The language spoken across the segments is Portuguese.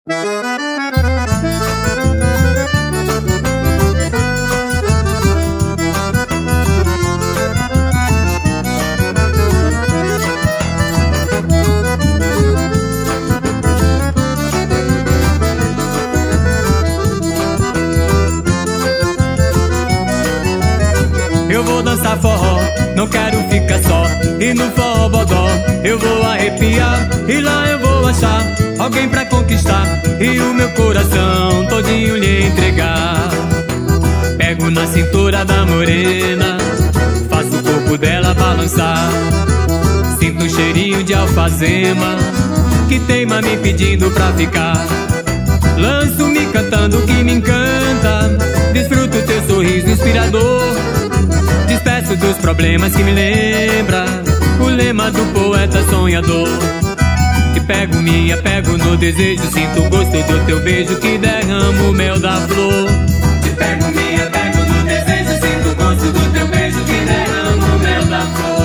Eu vou dançar forró, não quero ficar só. E no forró bodó eu vou arrepiar. E lá eu vou achar alguém pra conquistar e o meu coração todinho lhe entregar. Pego na cintura da morena, faço o corpo dela balançar. Sinto um cheirinho de alfazema que teima me pedindo pra ficar. Lanço-me cantando o que me encanta, desfruto teu sorriso inspirador. Despeço dos problemas que me lembra o lema do poeta sonhador. Te pego, me apego no desejo, sinto o gosto do teu beijo que derrama o mel da flor. Te pego, me apego no desejo, sinto o gosto do teu beijo que derrama o mel da flor.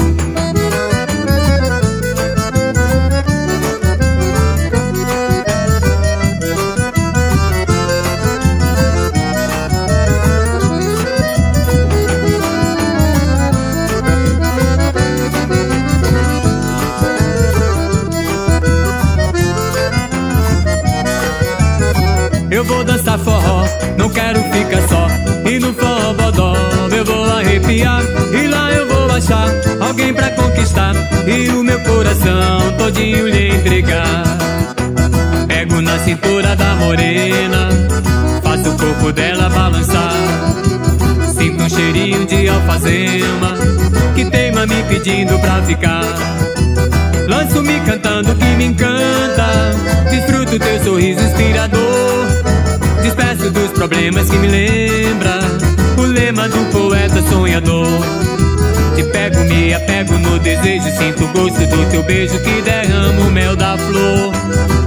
Eu vou dançar forró, não quero ficar só. E no forró bodó eu vou arrepiar. E lá eu vou achar alguém pra conquistar e o meu coração todinho lhe entregar. Pego na cintura da morena, faço o corpo dela balançar. Sinto um cheirinho de alfazema que teima me pedindo pra ficar. Lanço-me cantando o que me encanta, desfruto teu sorriso inspirador. Despeço dos problemas que me lembra o lema do poeta sonhador. Te pego, me apego no desejo, sinto o gosto do teu beijo que derrama o mel da flor.